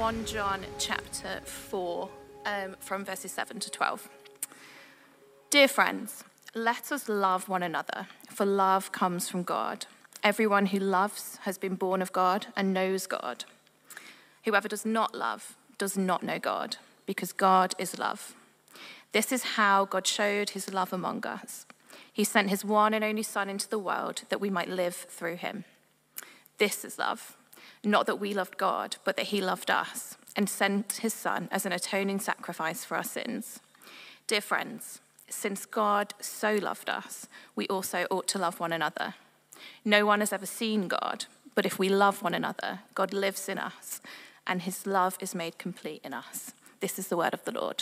1 John chapter 4, from verses 7 to 12. Dear friends, let us love one another, for love comes from God. Everyone who loves has been born of God and knows God. Whoever does not love does not know God, because God is love. This is how God showed his love among us. He sent his one and only Son into the world that we might live through him. This is love, not that we loved God, but that he loved us and sent his Son as an atoning sacrifice for our sins. Dear friends, since God so loved us, we also ought to love one another. No one has ever seen God, but if we love one another, God lives in us, and his love is made complete in us. This is the word of the Lord.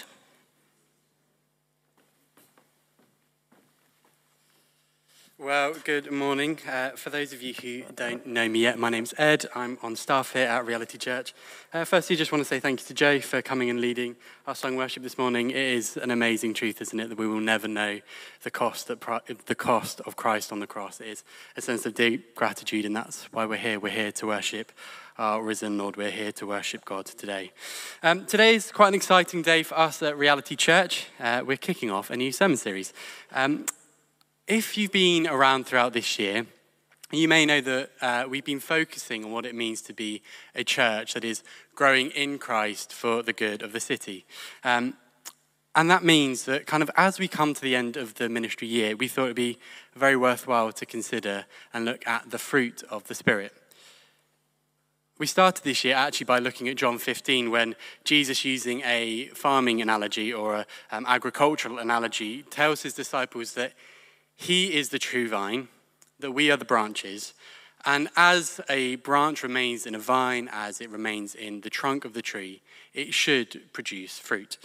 Well, good morning. For those of you who don't know me yet, my name's Ed. I'm on staff here at Reality Church. Firstly, just want to say thank you to Joe for coming and leading our song worship this morning. It is an amazing truth, isn't it, that we will never know the cost of Christ on the cross. It is a sense of deep gratitude, and that's why we're here. We're here to worship our risen Lord. We're here to worship God today. Today is quite an exciting day for us at Reality Church. We're kicking off a new sermon series. If you've been around throughout this year, you may know that we've been focusing on what it means to be a church that is growing in Christ for the good of the city. And that means that kind of as we come to the end of the ministry year, we thought it would be very worthwhile to consider and look at the fruit of the Spirit. We started this year actually by looking at John 15 when Jesus, using a farming analogy or an agricultural analogy, tells his disciples that he is the true vine, that we are the branches, and as a branch remains in a vine, as it remains in the trunk of the tree, it should produce fruit.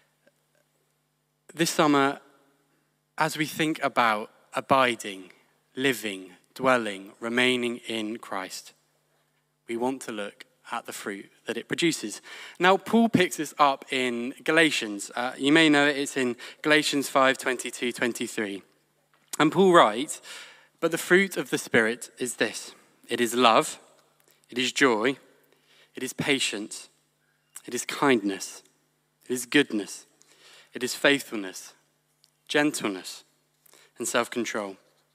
This summer, as we think about abiding, living, dwelling, remaining in Christ, we want to look at the fruit that it produces. Now, Paul picks this up in Galatians. You may know it's in Galatians 5:22-23. And Paul writes, but the fruit of the Spirit is this. It is love, it is joy, it is patience, it is kindness, it is goodness, it is faithfulness, gentleness, and self-control.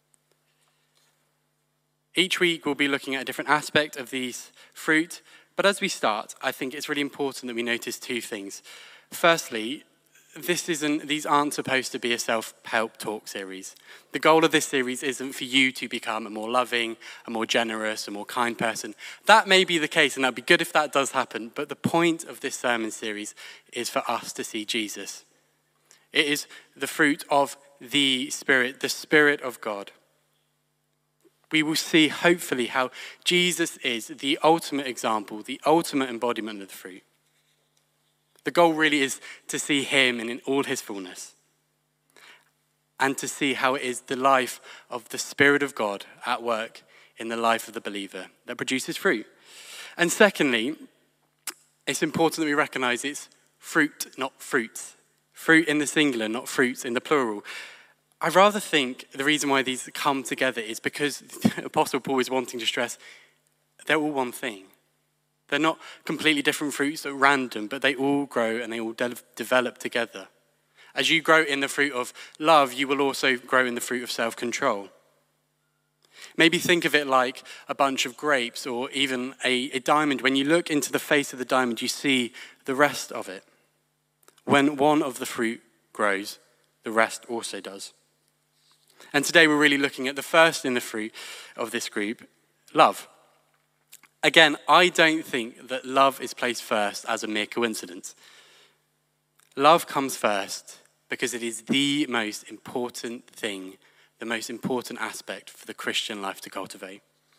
Each week we'll be looking at a different aspect of these fruit, but as we start, I think it's really important that we notice two things. Firstly, these aren't supposed to be a self-help talk series. The goal of this series isn't for you to become a more loving, a more generous, a more kind person. That may be the case, and that'd be good if that does happen, but the point of this sermon series is for us to see Jesus. It is the fruit of the Spirit of God. We will see, hopefully, how Jesus is the ultimate example, the ultimate embodiment of the fruit. The goal really is to see him in all his fullness and to see how it is the life of the Spirit of God at work in the life of the believer that produces fruit. And secondly, it's important that we recognize it's fruit, not fruits. Fruit in the singular, not fruits in the plural. I rather think the reason why these come together is because the Apostle Paul is wanting to stress they're all one thing. They're not completely different fruits at random, but they all grow and they all develop together. As you grow in the fruit of love, you will also grow in the fruit of self-control. Maybe think of it like a bunch of grapes or even a diamond. When you look into the face of the diamond, you see the rest of it. When one of the fruit grows, the rest also does. And today we're really looking at the first in the fruit of this group, love. Again, I don't think that love is placed first as a mere coincidence. Love comes first because it is the most important thing, the most important aspect for the Christian life to cultivate.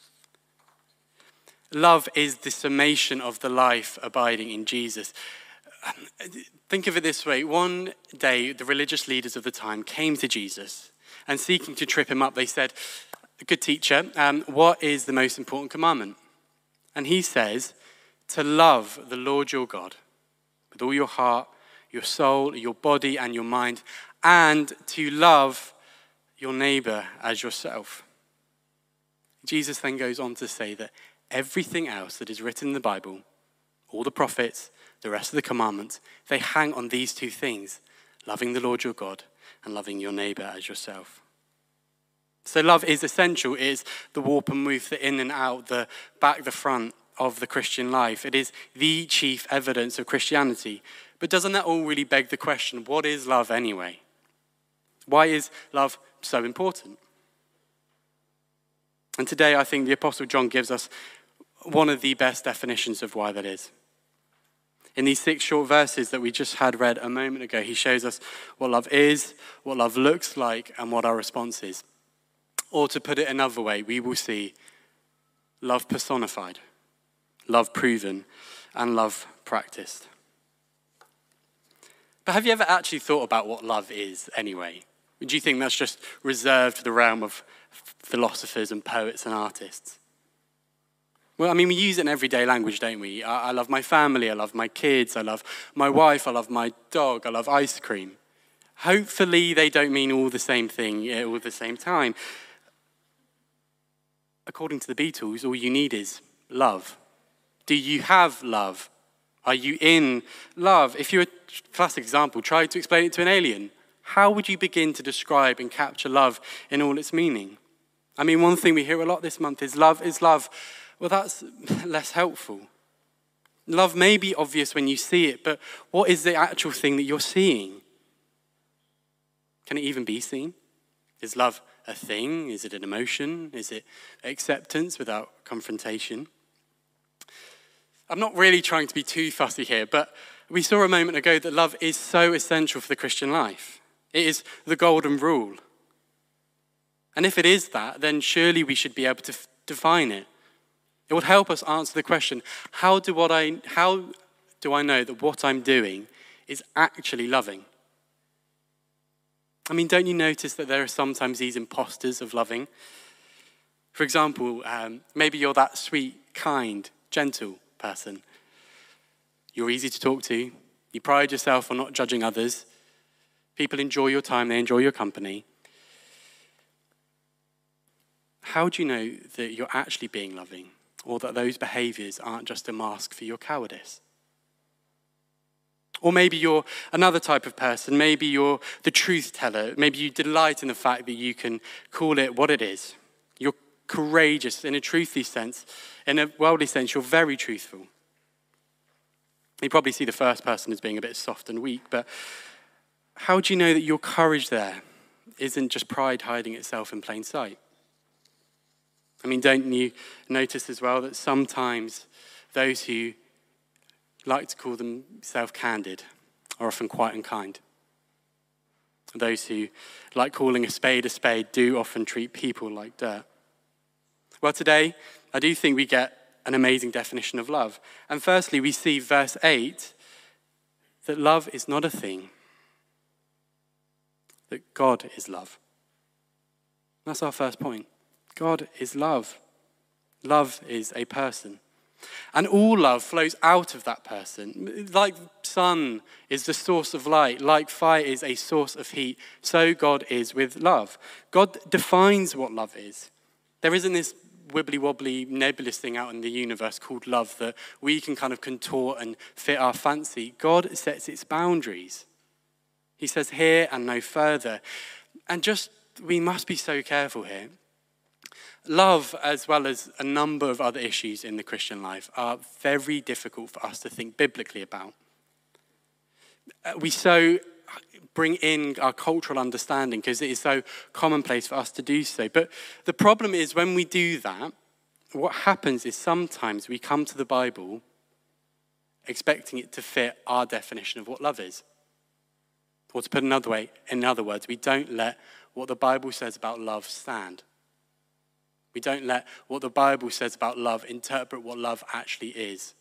Love is the summation of the life abiding in Jesus. Think of it this way. One day, the religious leaders of the time came to Jesus and seeking to trip him up, they said, good teacher, what is the most important commandment? And he says, to love the Lord your God with all your heart, your soul, your body, and your mind, and to love your neighbor as yourself. Jesus then goes on to say that everything else that is written in the Bible, all the prophets, the rest of the commandments, they hang on these two things, loving the Lord your God and loving your neighbor as yourself. So love is essential. It is the warp and woof, the in and out, the back, the front of the Christian life. It is the chief evidence of Christianity. But doesn't that all really beg the question, what is love anyway? Why is love so important? And today I think the Apostle John gives us one of the best definitions of why that is. In these 6 short verses that we just had read a moment ago, he shows us what love is, what love looks like, and what our response is. Or to put it another way, we will see love personified, love proven, and love practiced. But have you ever actually thought about what love is anyway? Do you think that's just reserved for the realm of philosophers and poets and artists? Well, I mean, we use it in everyday language, don't we? I love my family, I love my kids, I love my wife, I love my dog, I love ice cream. Hopefully they don't mean all the same thing all at the same time. According to the Beatles, all you need is love. Do you have love? Are you in love? If you're a classic example, try to explain it to an alien. How would you begin to describe and capture love in all its meaning? I mean, one thing we hear a lot this month is love is love. Well, that's less helpful. Love may be obvious when you see it, but what is the actual thing that you're seeing? Can it even be seen? Is love a thing? Is it an emotion? Is it acceptance without confrontation? I'm not really trying to be too fussy here, but we saw a moment ago that love is so essential for the Christian life. It is the golden rule. And if it is that, then surely we should be able to define it. It would help us answer the question, how do I know that what I'm doing is actually loving? I mean, don't you notice that there are sometimes these imposters of loving? For example, maybe you're that sweet, kind, gentle person. You're easy to talk to. You pride yourself on not judging others. People enjoy your time, they enjoy your company. How do you know that you're actually being loving, or that those behaviors aren't just a mask for your cowardice? Or maybe you're another type of person. Maybe you're the truth teller. Maybe you delight in the fact that you can call it what it is. You're courageous in a truthy sense. In a worldly sense, you're very truthful. You probably see the first person as being a bit soft and weak, but how do you know that your courage there isn't just pride hiding itself in plain sight? I mean, don't you notice as well that sometimes those who like to call themselves candid are often quite unkind? Those who like calling a spade do often treat people like dirt. Well, today, I do think we get an amazing definition of love. And firstly, we see verse 8, that love is not a thing, that God is love. That's our first point. God is love. Love is a person. And all love flows out of that person. Like sun is the source of light, like fire is a source of heat, so God is with love. God defines what love is. There isn't this wibbly-wobbly, nebulous thing out in the universe called love that we can kind of contort and fit our fancy. God sets its boundaries. He says here and no further. And we must be so careful here. Love, as well as a number of other issues in the Christian life, are very difficult for us to think biblically about. We so bring in our cultural understanding because it is so commonplace for us to do so. But the problem is when we do that, what happens is sometimes we come to the Bible expecting it to fit our definition of what love is. Or to put it another way, in other words, we don't let what the Bible says about love stand. We don't let what the Bible says about love interpret what love actually is.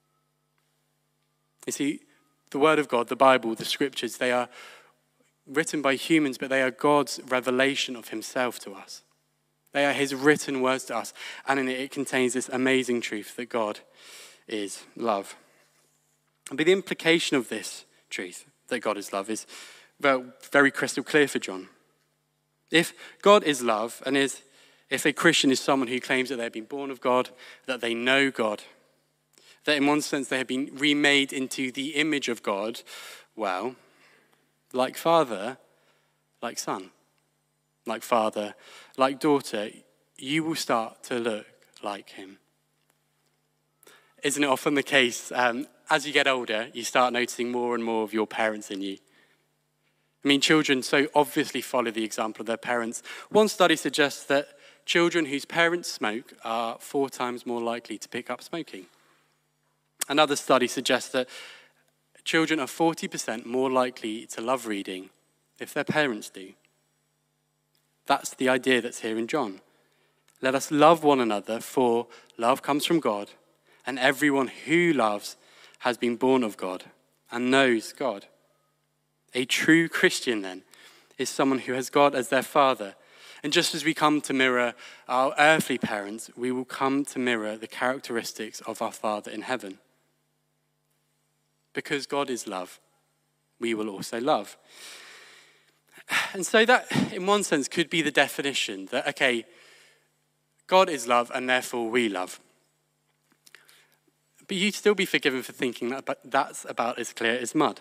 You see, the Word of God, the Bible, the Scriptures, they are written by humans, but they are God's revelation of himself to us. They are his written words to us, and in it contains this amazing truth that God is love. But the implication of this truth, that God is love, is very crystal clear for John. If God is love, and if a Christian is someone who claims that they've been born of God, that they know God, that in one sense they have been remade into the image of God, well, like father, like son, like father, like daughter, you will start to look like him. Isn't it often the case, as you get older, you start noticing more and more of your parents in you? I mean, children so obviously follow the example of their parents. One study suggests that children whose parents smoke are 4 times more likely to pick up smoking. Another study suggests that children are 40% more likely to love reading if their parents do. That's the idea that's here in John. Let us love one another, for love comes from God, and everyone who loves has been born of God and knows God. A true Christian, then, is someone who has God as their father. And just as we come to mirror our earthly parents, we will come to mirror the characteristics of our Father in heaven. Because God is love, we will also love. And so that, in one sense, could be the definition that, okay, God is love and therefore we love. But you'd still be forgiven for thinking that that's about as clear as mud.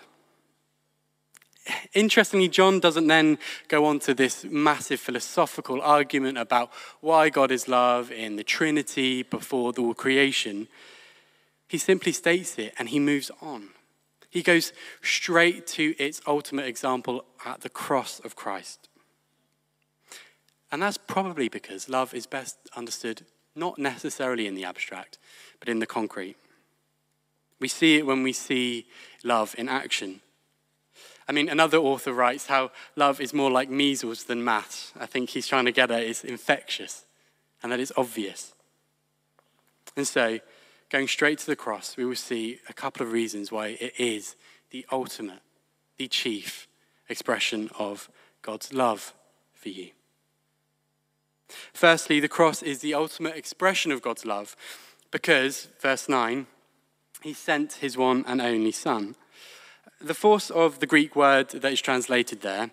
Interestingly, John doesn't then go on to this massive philosophical argument about why God is love in the Trinity before the creation. He simply states it and he moves on. He goes straight to its ultimate example at the cross of Christ. And that's probably because love is best understood not necessarily in the abstract, but in the concrete. We see it when we see love in action. I mean, another author writes how love is more like measles than maths. I think he's trying to get at it's infectious and that it's obvious. And so, going straight to the cross, we will see a couple of reasons why it is the ultimate, the chief expression of God's love for you. Firstly, the cross is the ultimate expression of God's love because, verse 9, he sent his one and only Son. The force of the Greek word that is translated there,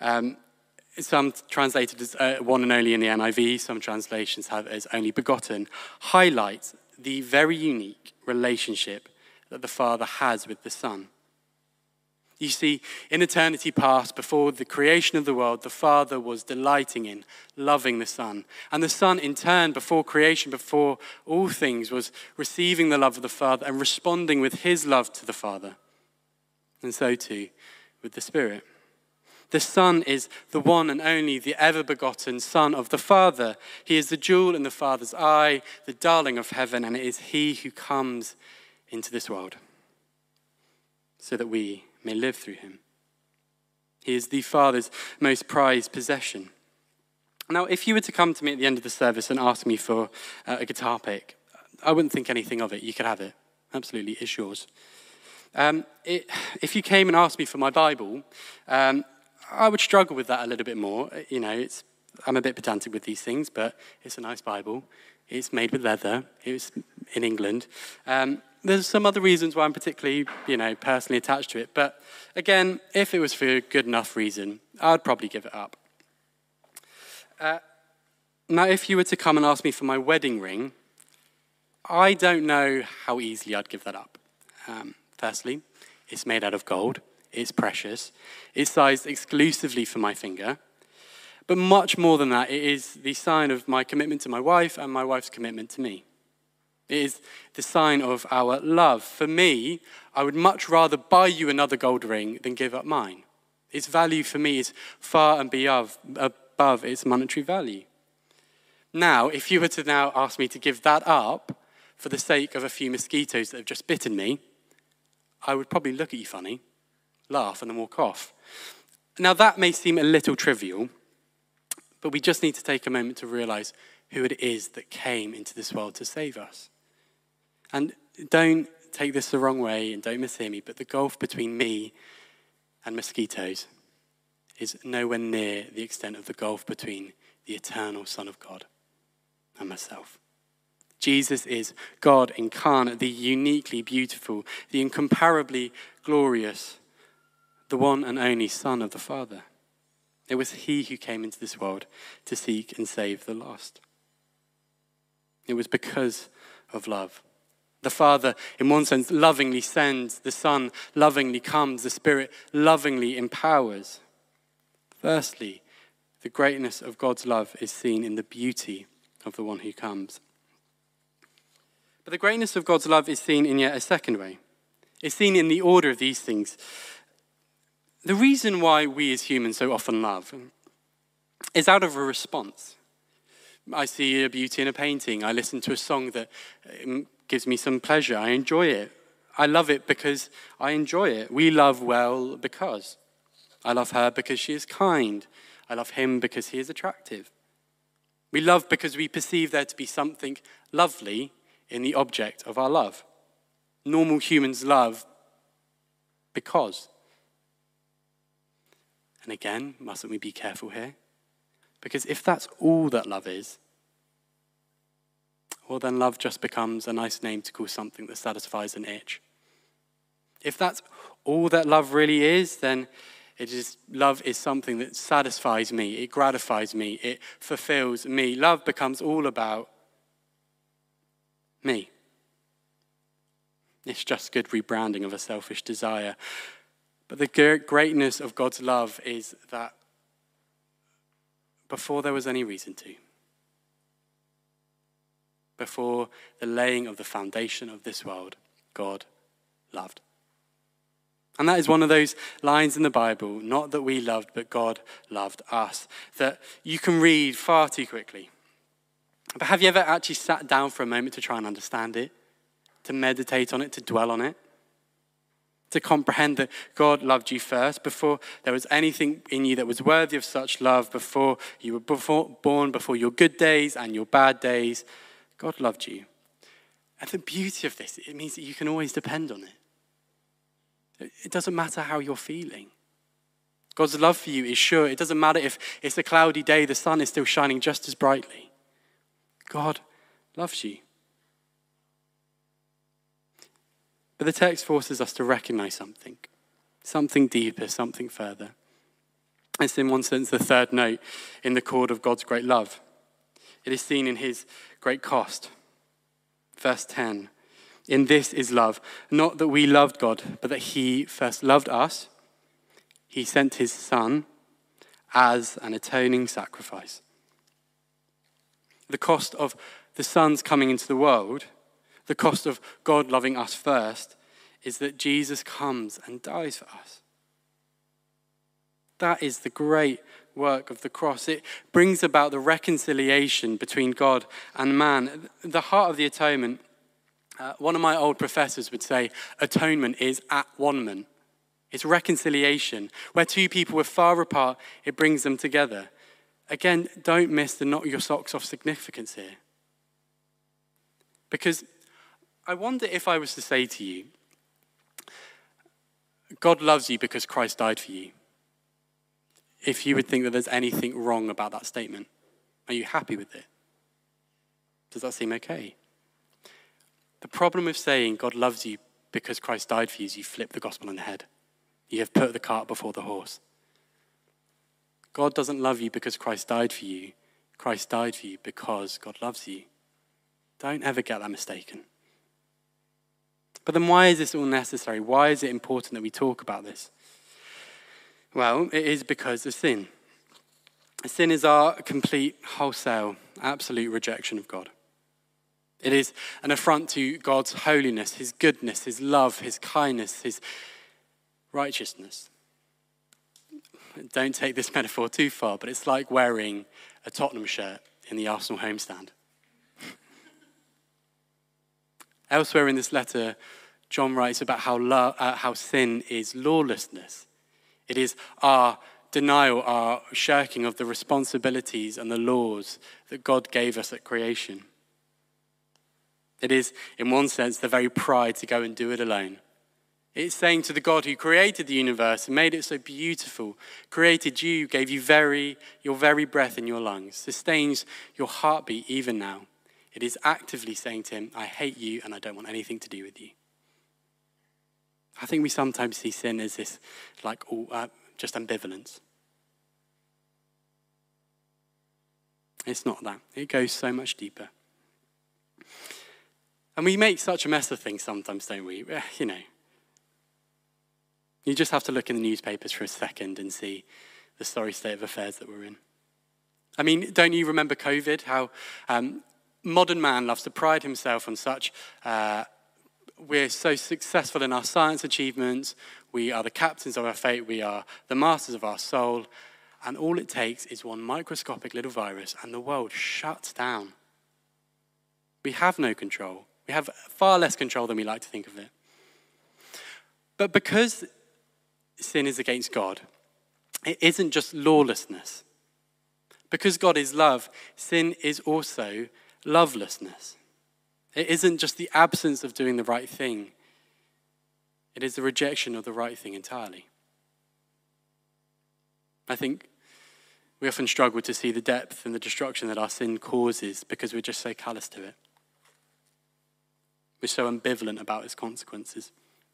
some translated as one and only in the NIV, some translations have it as only begotten, highlights the very unique relationship that the Father has with the Son. You see, in eternity past, before the creation of the world, the Father was delighting in loving the Son. And the Son, in turn, before creation, before all things, was receiving the love of the Father and responding with his love to the Father. And so too with the Spirit. The Son is the one and only, the ever-begotten Son of the Father. He is the jewel in the Father's eye, the darling of heaven, and it is he who comes into this world so that we may live through him. He is the Father's most prized possession. Now, if you were to come to me at the end of the service and ask me for a guitar pick, I wouldn't think anything of it. You could have it. Absolutely, it's yours. If you came and asked me for my Bible, I would struggle with that a little bit more. You know, I'm a bit pedantic with these things, but it's a nice Bible. It's made with leather. It's in England. There's some other reasons why I'm particularly, personally attached to it. But again, if it was for a good enough reason, I'd probably give it up. Now, if you were to come and ask me for my wedding ring, I don't know how easily I'd give that up. Firstly, it's made out of gold. It's precious. It's sized exclusively for my finger. But much more than that, it is the sign of my commitment to my wife and my wife's commitment to me. It is the sign of our love. For me, I would much rather buy you another gold ring than give up mine. Its value for me is far and above its monetary value. Now, if you were to now ask me to give that up for the sake of a few mosquitoes that have just bitten me, I would probably look at you funny, laugh, and then walk off. Now, that may seem a little trivial, but we just need to take a moment to realize who it is that came into this world to save us. And don't take this the wrong way and don't mishear me, but the gulf between me and mosquitoes is nowhere near the extent of the gulf between the eternal Son of God and myself. Jesus is God incarnate, the uniquely beautiful, the incomparably glorious, the one and only Son of the Father. It was he who came into this world to seek and save the lost. It was because of love, The Father, in one sense, lovingly sends. The Son lovingly comes. The Spirit lovingly empowers. Firstly, the greatness of God's love is seen in the beauty of the one who comes. But the greatness of God's love is seen in yet a second way. It's seen in the order of these things. The reason why we as humans so often love is out of a response. I see a beauty in a painting. I listen to a song that gives me some pleasure. I enjoy it. I love it because I enjoy it. We love well because. I love her because she is kind. I love him because he is attractive. We love because we perceive there to be something lovely in the object of our love. Normal humans love because. And again, mustn't we be careful here? Because if that's all that love is, well, then love just becomes a nice name to call something that satisfies an itch. If that's all that love really is, then love is something that satisfies me, it gratifies me, it fulfills me. Love becomes all about me. It's just good rebranding of a selfish desire. But the greatness of God's love is that before there was any reason to, before the laying of the foundation of this world, God loved. And that is one of those lines in the Bible, not that we loved, but God loved us, that you can read far too quickly. But have you ever actually sat down for a moment to try and understand it, to meditate on it, to dwell on it, to comprehend that God loved you first, before there was anything in you that was worthy of such love, before you were born, before your good days and your bad days, God loved you. And the beauty of this, it means that you can always depend on it. It doesn't matter how you're feeling. God's love for you is sure. It doesn't matter if it's a cloudy day, the sun is still shining just as brightly. God loves you. But the text forces us to recognize something deeper, something further. It's in one sense the third note in the chord of God's great love. It is seen in his great cost. Verse 10, in this is love, not that we loved God, but that he first loved us. He sent his Son as an atoning sacrifice. The cost of the Son's coming into the world, the cost of God loving us first, is that Jesus comes and dies for us. That is the great work of the cross. It brings about the reconciliation between God and man. The heart of the atonement, one of my old professors would say, atonement is at-one-ment. It's reconciliation. Where two people were far apart, it brings them together. Again, don't miss the knock your socks off significance here. Because I wonder if I was to say to you, God loves you because Christ died for you, if you would think that there's anything wrong about that statement. Are you happy with it? Does that seem okay? The problem with saying God loves you because Christ died for you is you flip the gospel on the head. You have put the cart before the horse. God doesn't love you because Christ died for you. Christ died for you because God loves you. Don't ever get that mistaken. But then why is this all necessary? Why is it important that we talk about this? Well, it is because of sin. Sin is our complete, wholesale, absolute rejection of God. It is an affront to God's holiness, his goodness, his love, his kindness, his righteousness. Don't take this metaphor too far, but it's like wearing a Tottenham shirt in the Arsenal homestand. Elsewhere in this letter, John writes about how sin is lawlessness. It is our denial, our shirking of the responsibilities and the laws that God gave us at creation. It is, in one sense, the very pride to go and do it alone. It's saying to the God who created the universe and made it so beautiful, created you, gave you your very breath in your lungs, sustains your heartbeat even now. It is actively saying to him, I hate you and I don't want anything to do with you. I think we sometimes see sin as this, just ambivalence. It's not that. It goes so much deeper. And we make such a mess of things sometimes, don't we? You know. You just have to look in the newspapers for a second and see the sorry state of affairs that we're in. I mean, don't you remember COVID? How modern man loves to pride himself on such, we're so successful in our science achievements, we are the captains of our fate, we are the masters of our soul, and all it takes is one microscopic little virus and the world shuts down. We have no control. We have far less control than we like to think of it. But because sin is against God, it isn't just lawlessness. Because God is love, sin is also lovelessness. It isn't just the absence of doing the right thing. It is the rejection of the right thing entirely. I think we often struggle to see the depth and the destruction that our sin causes because we're just so callous to it. We're so ambivalent about its consequences.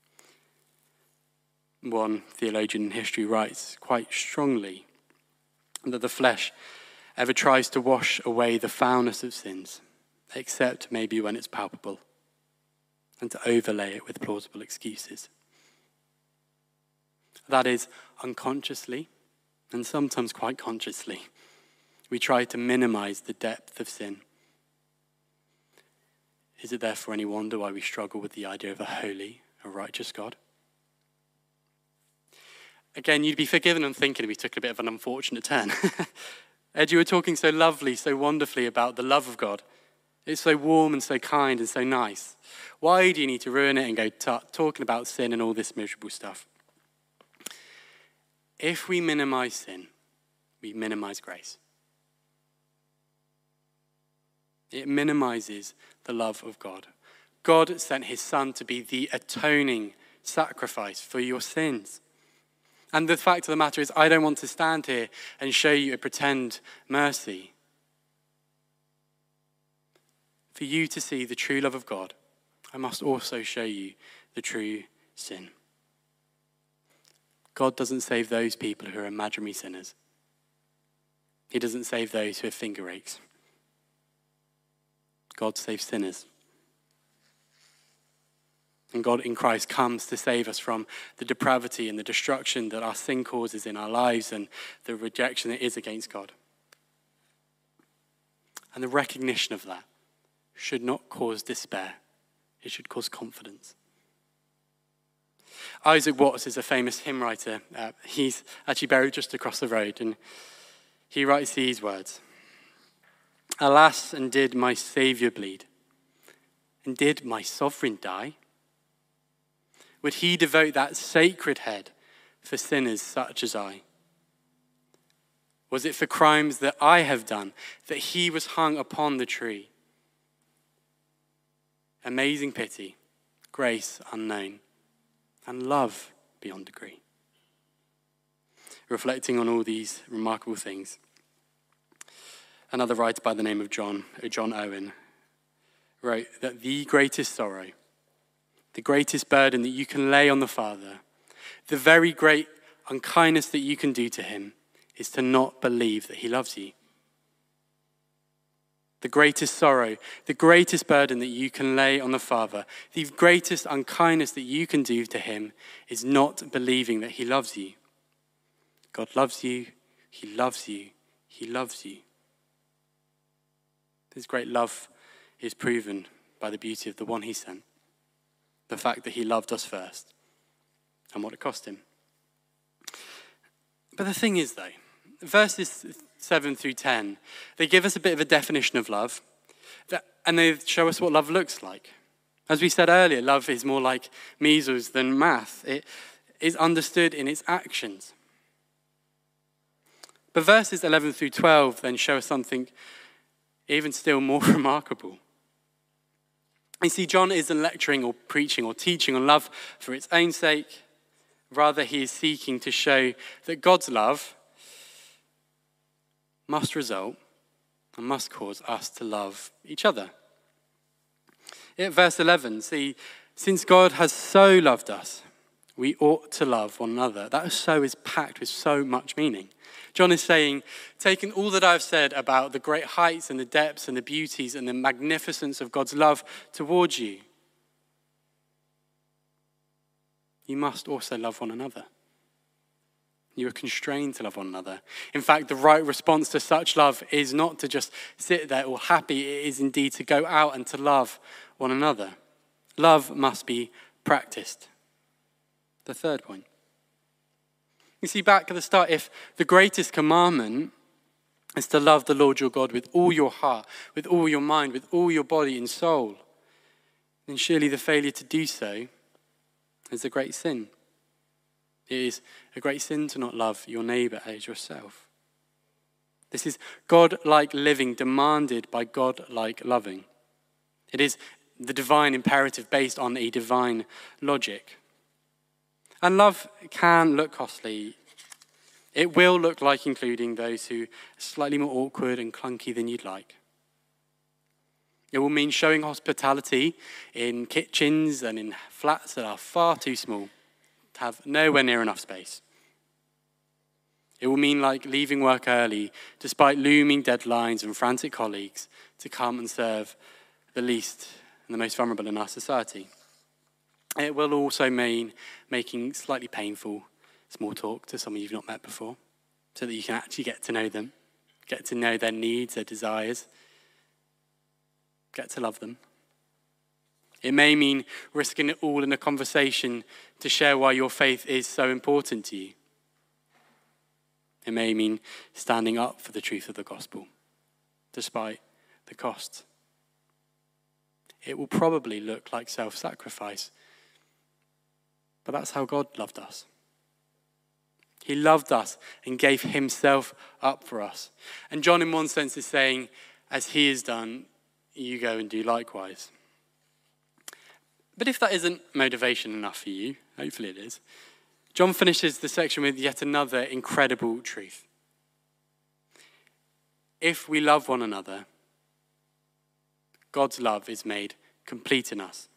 One theologian in history writes quite strongly that the flesh ever tries to wash away the foulness of sins, except maybe when it's palpable, and to overlay it with plausible excuses. That is, unconsciously, and sometimes quite consciously, we try to minimize the depth of sin. Is it therefore any wonder why we struggle with the idea of a holy, a righteous God? Again, you'd be forgiven on thinking we took a bit of an unfortunate turn. Ed, you were talking so lovely, so wonderfully about the love of God. It's so warm and so kind and so nice. Why do you need to ruin it and go talking about sin and all this miserable stuff? If we minimize sin, we minimize grace. It minimizes the love of God. God sent his Son to be the atoning sacrifice for your sins. And the fact of the matter is, I don't want to stand here and show you a pretend mercy. For you to see the true love of God, I must also show you the true sin. God doesn't save those people who are imaginary sinners. He doesn't save those who have finger aches. God saves sinners. And God in Christ comes to save us from the depravity and the destruction that our sin causes in our lives and the rejection that is against God. And the recognition of that should not cause despair. It should cause confidence. Isaac Watts is a famous hymn writer. He's actually buried just across the road, and he writes these words. Alas, and did my Saviour bleed? And did my Sovereign die? Would he devote that sacred head for sinners such as I? Was it for crimes that I have done that he was hung upon the tree? Amazing pity, grace unknown, and love beyond degree. Reflecting on all these remarkable things, another writer by the name of John Owen, wrote that the greatest sorrow, the greatest burden that you can lay on the Father, the very great unkindness that you can do to him, is to not believe that he loves you. The greatest sorrow, the greatest burden that you can lay on the Father, the greatest unkindness that you can do to him is not believing that he loves you. God loves you, he loves you, he loves you. His great love is proven by the beauty of the one he sent. The fact that he loved us first and what it cost him. But the thing is, though, verses 7 through 10, they give us a bit of a definition of love, and they show us what love looks like. As we said earlier, love is more like measles than math. It is understood in its actions. But verses 11 through 12 then show us something even still more remarkable. You see, John isn't lecturing or preaching or teaching on love for its own sake. Rather, he is seeking to show that God's love must result and must cause us to love each other. In verse 11, see, since God has so loved us, we ought to love one another. That so is packed with so much meaning. John is saying, taking all that I've said about the great heights and the depths and the beauties and the magnificence of God's love towards you, you must also love one another. You are constrained to love one another. In fact, the right response to such love is not to just sit there all happy. It is indeed to go out and to love one another. Love must be practiced. The third point. You see, back at the start, if the greatest commandment is to love the Lord your God with all your heart, with all your mind, with all your body and soul, then surely the failure to do so is a great sin. It is a great sin to not love your neighbor as yourself. This is God-like living demanded by God-like loving. It is the divine imperative based on a divine logic. And love can look costly. It will look like including those who are slightly more awkward and clunky than you'd like. It will mean showing hospitality in kitchens and in flats that are far too small, to have nowhere near enough space. It will mean like leaving work early, despite looming deadlines and frantic colleagues, to come and serve the least and the most vulnerable in our society. It will also mean making slightly painful small talk to someone you've not met before, so that you can actually get to know them, get to know their needs, their desires, get to love them. It may mean risking it all in a conversation to share why your faith is so important to you. It may mean standing up for the truth of the gospel, despite the cost. It will probably look like self-sacrifice, but that's how God loved us. He loved us and gave himself up for us. And John, in one sense, is saying, as he has done, you go and do likewise. But if that isn't motivation enough for you, hopefully it is, John finishes the section with yet another incredible truth. If we love one another, God's love is made complete in us.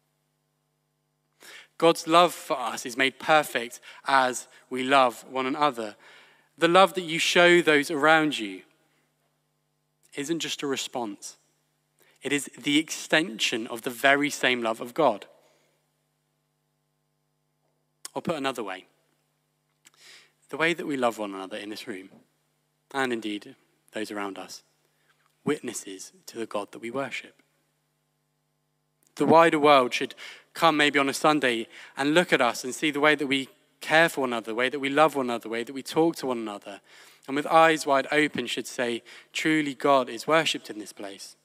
God's love for us is made perfect as we love one another. The love that you show those around you isn't just a response. It is the extension of the very same love of God. Or put another way, the way that we love one another in this room, and indeed those around us, witnesses to the God that we worship. The wider world should come maybe on a Sunday and look at us and see the way that we care for one another, the way that we love one another, the way that we talk to one another, and with eyes wide open should say, truly God is worshipped in this place.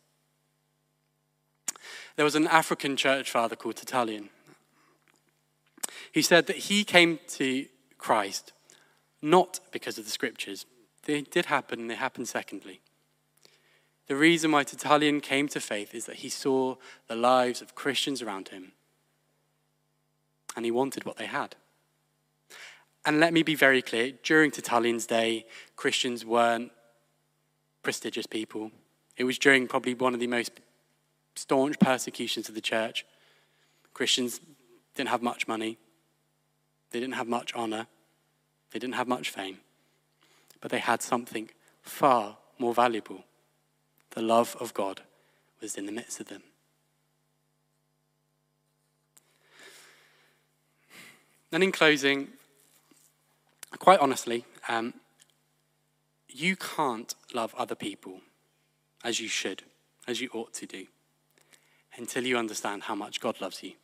There was an African church father called Tertullian. He said that he came to Christ not because of the scriptures. They did happen, and they happened secondly. The reason why Tertullian came to faith is that he saw the lives of Christians around him, and he wanted what they had. And let me be very clear, during Tertullian's day, Christians weren't prestigious people. It was during probably one of the most staunch persecutions of the church. Christians didn't have much money. They didn't have much honor. They didn't have much fame. But they had something far more valuable. The love of God was in the midst of them. And in closing, quite honestly, you can't love other people as you should, as you ought to do, until you understand how much God loves you.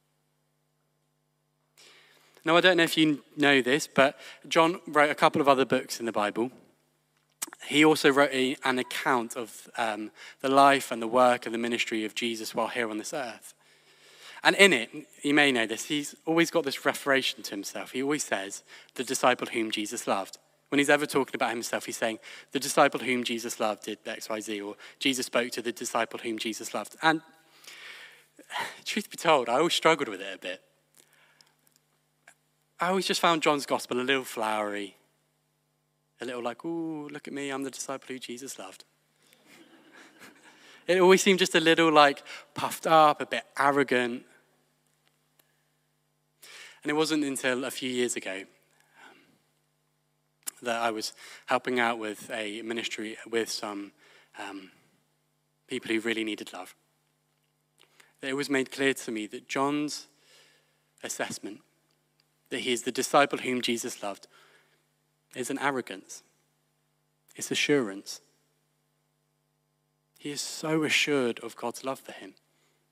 Now, I don't know if you know this, but John wrote a couple of other books in the Bible. He also wrote an account of the life and the work and the ministry of Jesus while here on this earth. And in it, you may know this, he's always got this referation to himself. He always says, the disciple whom Jesus loved. When he's ever talking about himself, he's saying, the disciple whom Jesus loved did X, Y, Z, or Jesus spoke to the disciple whom Jesus loved. And truth be told, I always struggled with it a bit. I always just found John's gospel a little flowery. A little like, ooh, look at me, I'm the disciple who Jesus loved. It always seemed just a little like puffed up, a bit arrogant. And it wasn't until a few years ago that I was helping out with a ministry with some people who really needed love. That it was made clear to me that John's assessment, that he is the disciple whom Jesus loved, is an arrogance. It's assurance. He is so assured of God's love for him.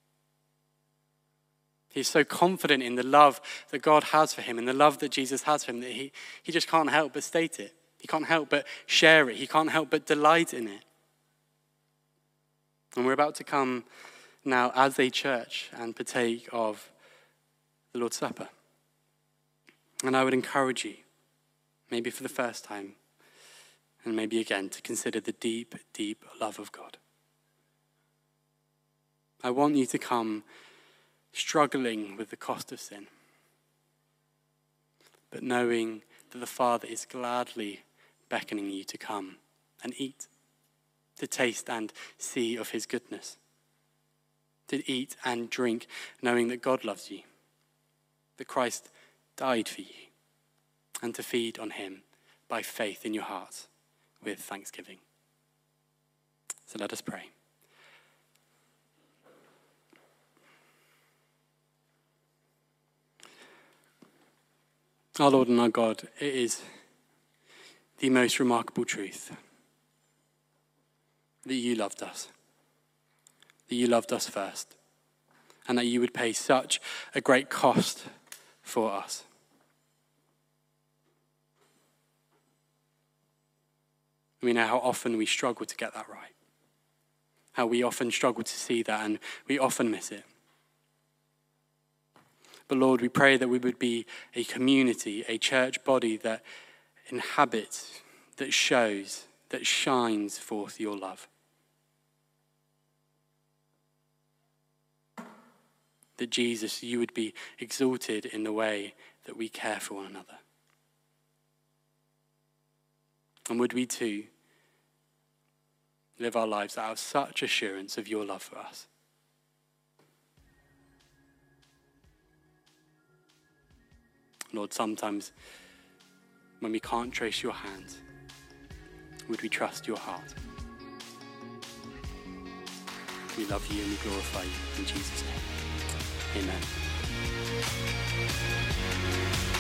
He's so confident in the love that God has for him and the love that Jesus has for him that he just can't help but state it. He can't help but share it. He can't help but delight in it. And we're about to come now as a church and partake of the Lord's Supper. And I would encourage you, maybe for the first time, and maybe again, to consider the deep, deep love of God. I want you to come struggling with the cost of sin, but knowing that the Father is gladly beckoning you to come and eat, to taste and see of his goodness, to eat and drink, knowing that God loves you, that Christ died for you, and to feed on him by faith in your heart with thanksgiving. So let us pray. Our Lord and our God, it is the most remarkable truth that you loved us, that you loved us first, and that you would pay such a great cost for us. We know how often we struggle to get that right, how we often struggle to see that, and we often miss it. But Lord, we pray that we would be a community, a church body that inhabits, that shows, that shines forth your love. That Jesus, you would be exalted in the way that we care for one another. And would we too live our lives out of such assurance of your love for us? Lord, sometimes when we can't trace your hand, would we trust your heart? We love you and we glorify you in Jesus' name. Amen.